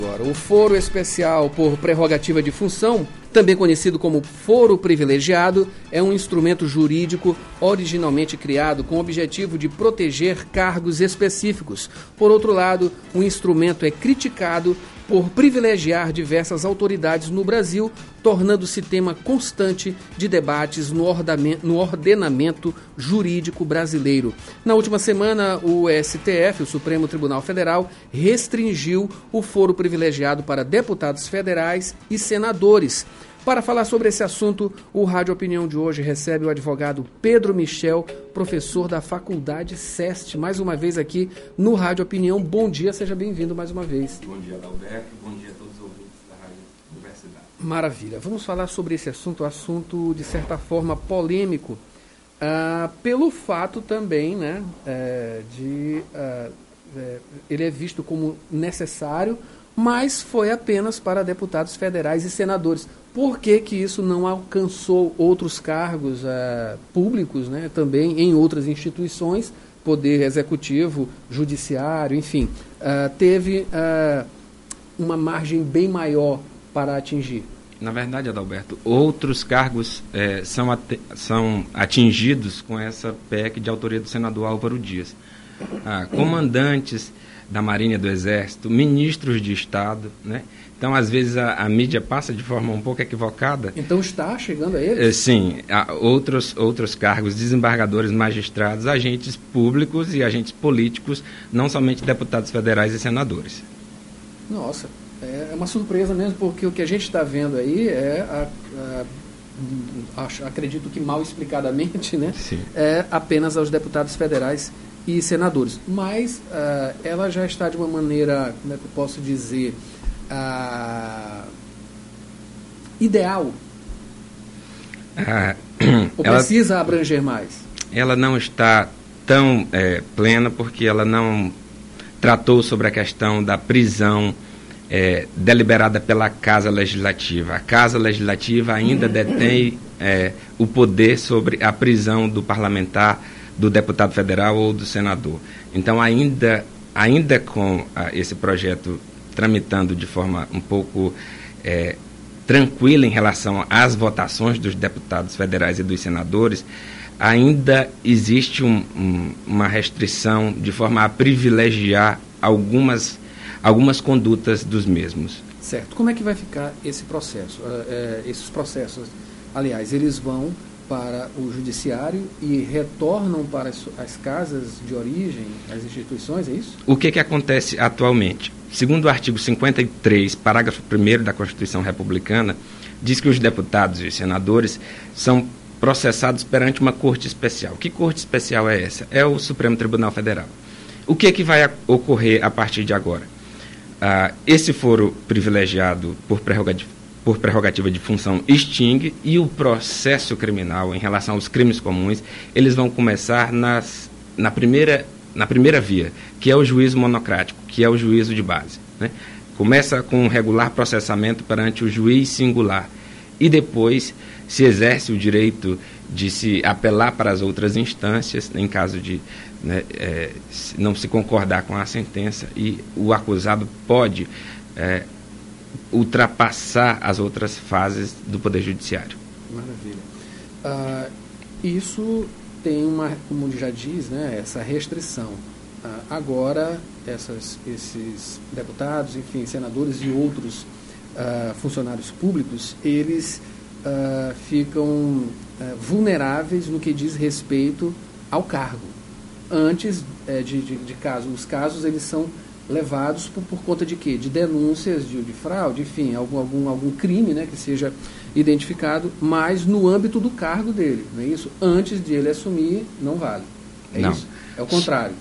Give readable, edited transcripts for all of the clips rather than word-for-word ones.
Agora, o foro especial por prerrogativa de função, também conhecido como foro privilegiado, é um instrumento jurídico originalmente criado com o objetivo de proteger cargos específicos. Por outro lado, o instrumento é criticado por privilegiar diversas autoridades no Brasil, tornando-se tema constante de debates no ordenamento jurídico brasileiro. Na última semana, o STF, o Supremo Tribunal Federal, restringiu o foro privilegiado para deputados federais e senadores. Para falar sobre esse assunto, o Rádio Opinião de hoje recebe o advogado Pedro Michel, professor da Faculdade SEST, mais uma vez aqui no Rádio Opinião. Bom dia, seja bem-vindo mais uma vez. Bom dia, Adalberto. Bom dia a todos os ouvintes da Rádio Universidade. Maravilha. Vamos falar sobre esse assunto de certa forma polêmico, pelo fato também, né, ele é visto como necessário, mas foi apenas para deputados federais e senadores. Por que que isso não alcançou outros cargos públicos, né, também em outras instituições, poder executivo, judiciário, enfim, teve uma margem bem maior para atingir? Na verdade, Adalberto, outros cargos são atingidos com essa PEC de autoria do senador Álvaro Dias. Comandantes da Marinha, do Exército, ministros de Estado, né? Então, às vezes, a mídia passa de forma um pouco equivocada. Então, está chegando a eles? Sim, outros cargos, desembargadores, magistrados, agentes públicos e agentes políticos, não somente deputados federais e senadores. Nossa, é uma surpresa mesmo, porque o que a gente está vendo aí acredito que mal explicadamente, né? Sim. É apenas aos deputados federais e senadores. Mas ela já está de uma maneira, como é que eu posso dizer, ideal? Ou precisa abranger mais? Ela não está tão plena, porque ela não tratou sobre a questão da prisão deliberada pela Casa Legislativa. A Casa Legislativa ainda detém o poder sobre a prisão do parlamentar, do deputado federal ou do senador. Então, ainda com esse projeto tramitando de forma um pouco tranquila em relação às votações dos deputados federais e dos senadores, ainda existe uma restrição de forma a privilegiar algumas condutas dos mesmos. Certo. Como é que vai ficar esse processo? Esses processos, aliás, eles vão para o judiciário e retornam para as casas de origem, as instituições, é isso? O que acontece atualmente? Segundo o artigo 53, parágrafo 1º da Constituição Republicana, diz que os deputados e senadores são processados perante uma corte especial. Que corte especial é essa? É o Supremo Tribunal Federal. O que vai ocorrer a partir de agora? Esse foro privilegiado por prerrogativa de função extingue, e o processo criminal em relação aos crimes comuns, eles vão começar na primeira via, que é o juízo monocrático, que é o juízo de base, né? Começa com um regular processamento perante o juiz singular, e depois se exerce o direito de se apelar para as outras instâncias, em caso de não se concordar com a sentença, e o acusado pode ultrapassar as outras fases do Poder Judiciário. Maravilha. Isso tem como já diz, né, essa restrição. Agora, esses deputados, enfim, senadores e outros funcionários públicos, eles ficam vulneráveis no que diz respeito ao cargo. Antes de casos, os casos eles são levados por conta de quê? De denúncias de fraude, enfim, algum crime, né, que seja identificado, mas no âmbito do cargo dele, não é isso? Antes de ele assumir, não vale. Não. Isso? É o contrário.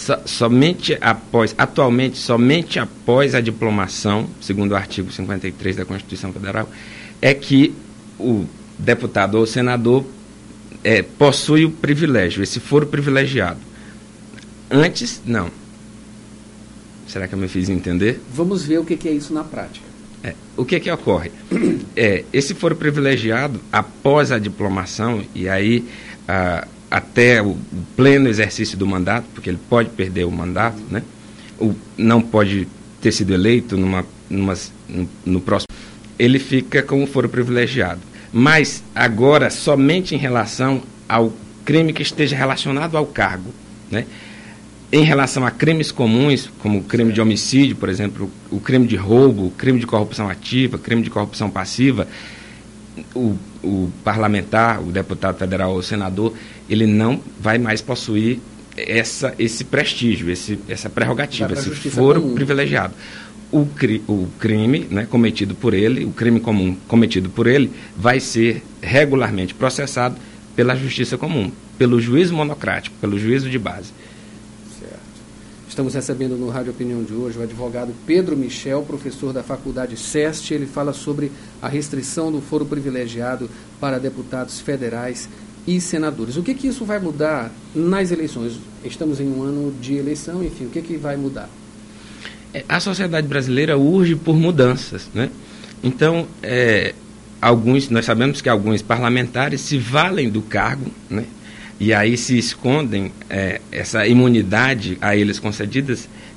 Atualmente, somente após a diplomação, segundo o artigo 53 da Constituição Federal, é que o deputado ou senador possui o privilégio, esse foro privilegiado. Antes, não. Será que eu me fiz entender? Vamos ver o que é isso na prática. O que ocorre? Esse foro privilegiado, após a diplomação, e aí até o pleno exercício do mandato, porque ele pode perder o mandato, né? Não pode ter sido eleito numa no próximo, ele fica com o foro privilegiado. Mas agora somente em relação ao crime que esteja relacionado ao cargo, né? Em relação a crimes comuns, como o crime de homicídio, por exemplo, o crime de roubo, o crime de corrupção ativa, crime de corrupção passiva, o parlamentar, o deputado federal ou o senador, ele não vai mais possuir esse prestígio, essa prerrogativa, esse foro privilegiado. O crime, né, cometido por ele, o crime comum cometido por ele, vai ser regularmente processado pela justiça comum, pelo juízo monocrático, pelo juízo de base. Estamos recebendo no Rádio Opinião de hoje o advogado Pedro Michel, professor da Faculdade SEST. Ele fala sobre a restrição do foro privilegiado para deputados federais e senadores. O que isso vai mudar nas eleições? Estamos em um ano de eleição, enfim, o que vai mudar? A sociedade brasileira urge por mudanças, né? Então, nós sabemos que alguns parlamentares se valem do cargo, né? E aí se escondem essa imunidade a eles concedida,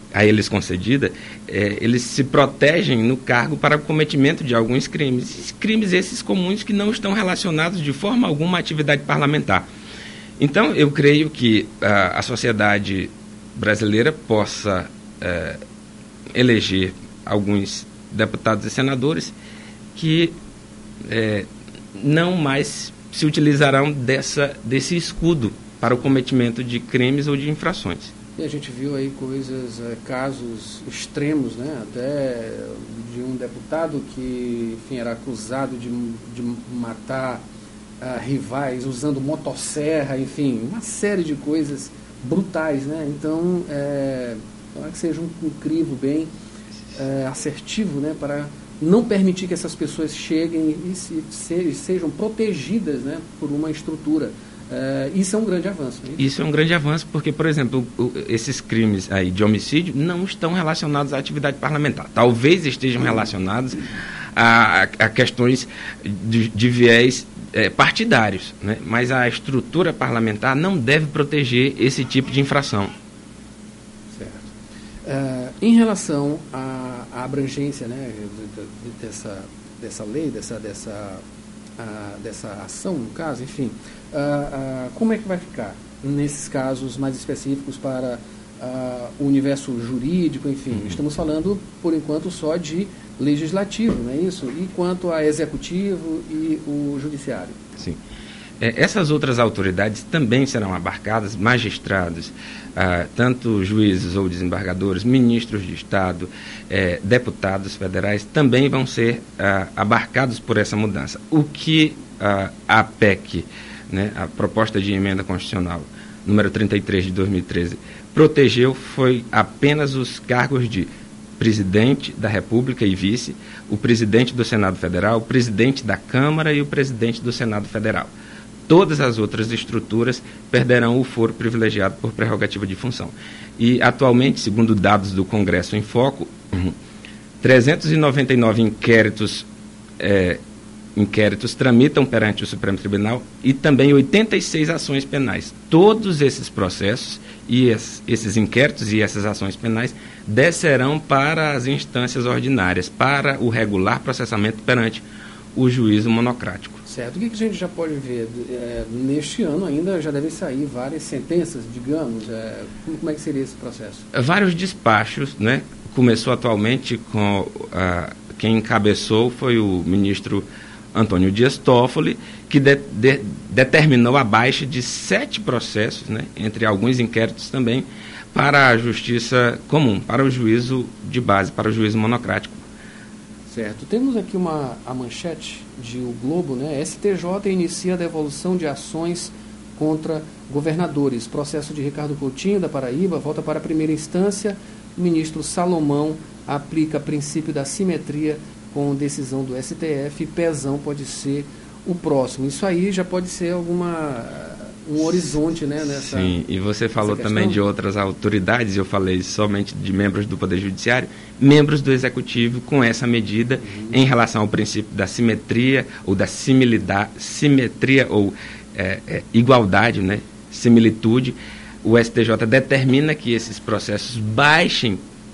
eles se protegem no cargo para o cometimento de alguns crimes. Crimes esses comuns que não estão relacionados de forma alguma à atividade parlamentar. Então, eu creio que a sociedade brasileira possa eleger alguns deputados e senadores que não mais se utilizarão desse escudo para o cometimento de crimes ou de infrações. E a gente viu aí casos extremos, né? Até de um deputado que, enfim, era acusado de matar rivais usando motosserra, enfim, uma série de coisas brutais, né? Então, que seja um crivo bem assertivo, né? Para não permitir que essas pessoas cheguem e sejam protegidas, né, por uma estrutura. Isso é um grande avanço. Né? Isso é um grande avanço porque, por exemplo, esses crimes aí de homicídio não estão relacionados à atividade parlamentar. Talvez estejam relacionados a questões de viés partidários, né? Mas a estrutura parlamentar não deve proteger esse tipo de infração. Em relação à abrangência, né, dessa lei, dessa ação, no caso, enfim, como é que vai ficar nesses casos mais específicos para o universo jurídico, enfim? Estamos falando, por enquanto, só de legislativo, não é isso? E quanto a executivo e o judiciário? Sim. Essas outras autoridades também serão abarcadas, magistrados, tanto juízes ou desembargadores, ministros de Estado, deputados federais, também vão ser abarcados por essa mudança. O que a PEC, né, a Proposta de Emenda Constitucional, número 33 de 2013, protegeu foi apenas os cargos de presidente da República e vice, o presidente do Senado Federal, o presidente da Câmara e o presidente do Senado Federal. Todas as outras estruturas perderão o foro privilegiado por prerrogativa de função. E, atualmente, segundo dados do Congresso em Foco, 399 inquéritos tramitam perante o Supremo Tribunal e também 86 ações penais. Todos esses processos e esses inquéritos e essas ações penais descerão para as instâncias ordinárias, para o regular processamento perante o juízo monocrático. Certo. O que a gente já pode ver? Neste ano ainda já devem sair várias sentenças, digamos. Como é que seria esse processo? Vários despachos, né? Começou atualmente com... quem encabeçou foi o ministro Antônio Dias Toffoli, que determinou a baixa de 7 processos, né? Entre alguns inquéritos também, para a justiça comum, para o juízo de base, para o juízo monocrático. Certo. Temos aqui a manchete de O Globo, né? STJ inicia a devolução de ações contra governadores. Processo de Ricardo Coutinho, da Paraíba, volta para a primeira instância. O ministro Salomão aplica princípio da simetria com decisão do STF. Pezão pode ser o próximo. Isso aí já pode ser um horizonte, né? Sim, e você falou também de outras autoridades, eu falei somente de membros do Poder Judiciário, membros do Executivo com essa medida em relação ao princípio da simetria ou da simetria ou igualdade, né? Similitude. O STJ determina que esses processos baixem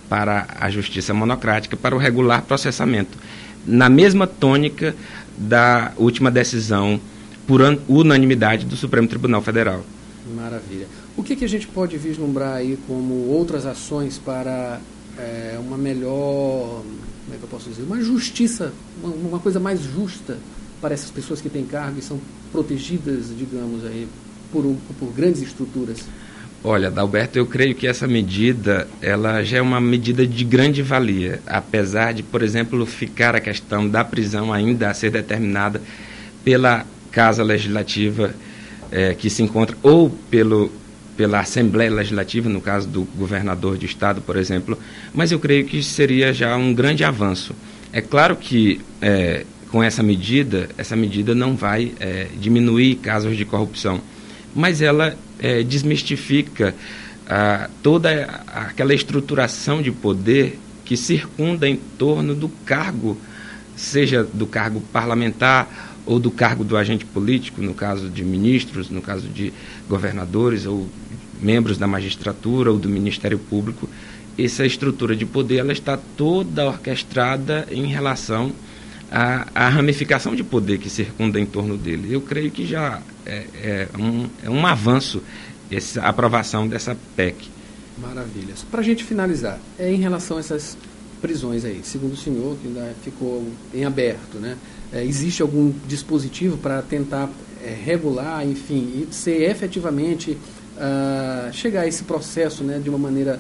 para a justiça monocrática, para o regular processamento, na mesma tônica da última decisão por unanimidade do Supremo Tribunal Federal. Maravilha. O que a gente pode vislumbrar aí como outras ações para uma melhor, como é que eu posso dizer, uma justiça, uma coisa mais justa para essas pessoas que têm cargo e são protegidas, digamos, aí, por grandes estruturas? Olha, Adalberto, eu creio que essa medida, ela já é uma medida de grande valia, apesar de, por exemplo, ficar a questão da prisão ainda a ser determinada pela Casa Legislativa que se encontra, ou pela Assembleia Legislativa, no caso do governador de estado, por exemplo, mas eu creio que seria já um grande avanço. É claro que com essa medida não vai diminuir casos de corrupção, mas ela desmistifica toda aquela estruturação de poder que circunda em torno do cargo, seja do cargo parlamentar ou do cargo do agente político, no caso de ministros, no caso de governadores ou membros da magistratura ou do Ministério Público. Essa estrutura de poder ela está toda orquestrada em relação à ramificação de poder que circunda em torno dele. Eu creio que já é um avanço essa aprovação dessa PEC. Maravilha. Para a gente finalizar, em relação a essas prisões aí, segundo o senhor, que ainda ficou em aberto, né? Existe algum dispositivo para tentar regular, enfim, e ser efetivamente chegar a esse processo, né, de uma maneira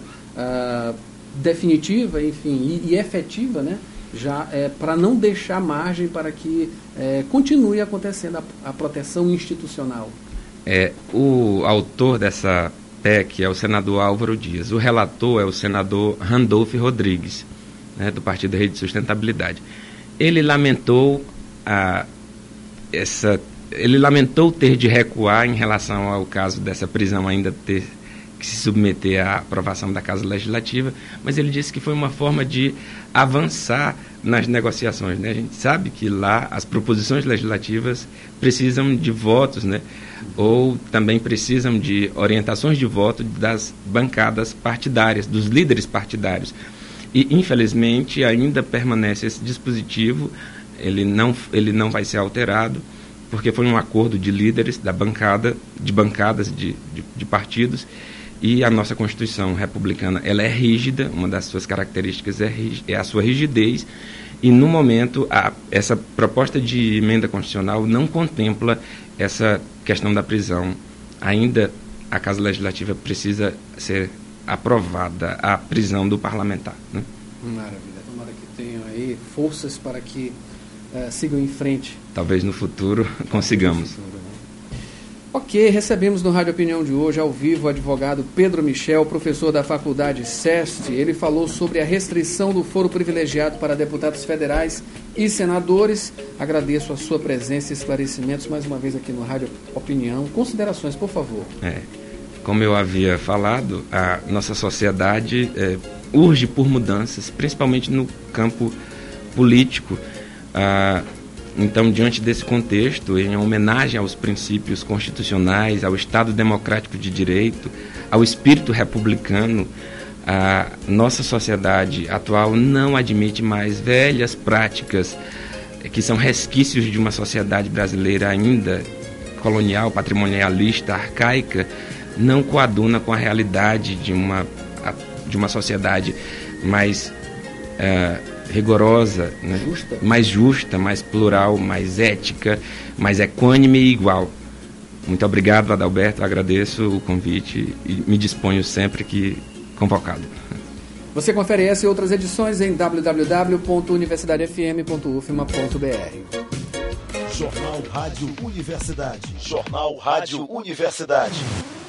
definitiva, enfim, e efetiva, né, já para não deixar margem para que continue acontecendo a proteção institucional? O autor dessa PEC é o senador Álvaro Dias. O relator é o senador Randolfo Rodrigues, né, do Partido Rede de Sustentabilidade. Ele lamentou ter de recuar em relação ao caso dessa prisão ainda ter que se submeter à aprovação da Casa Legislativa, mas ele disse que foi uma forma de avançar nas negociações, né? A gente sabe que lá as proposições legislativas precisam de votos, né? Ou também precisam de orientações de voto das bancadas partidárias, dos líderes partidários. E, infelizmente, ainda permanece esse dispositivo, ele não vai ser alterado, porque foi um acordo de líderes de bancadas de partidos, e a nossa Constituição republicana ela é rígida, uma das suas características é a sua rigidez, e no momento essa proposta de emenda constitucional não contempla essa questão da prisão. Ainda a Casa Legislativa precisa ser aprovada a prisão do parlamentar, né? Maravilha. Tomara que tenham aí forças para que sigam em frente. Talvez no futuro consigamos. Ok, recebemos no Rádio Opinião de hoje, ao vivo, o advogado Pedro Michel, professor da Faculdade SEST. Ele falou sobre a restrição do foro privilegiado para deputados federais e senadores. Agradeço a sua presença e esclarecimentos mais uma vez aqui no Rádio Opinião. Considerações, por favor. Como eu havia falado, a nossa sociedade urge por mudanças, principalmente no campo político. Então, diante desse contexto, em homenagem aos princípios constitucionais, ao Estado democrático de direito, ao espírito republicano, a nossa sociedade atual não admite mais velhas práticas que são resquícios de uma sociedade brasileira ainda colonial, patrimonialista, arcaica, não coaduna com a realidade de uma sociedade mais rigorosa, né? Mais justa, mais plural, mais ética, mais equânime e igual. Muito obrigado, Adalberto, agradeço o convite e me disponho sempre que convocado. Você confere essa e outras edições em www.universidadefm.ufma.br. Jornal Rádio Universidade. Jornal Rádio Universidade.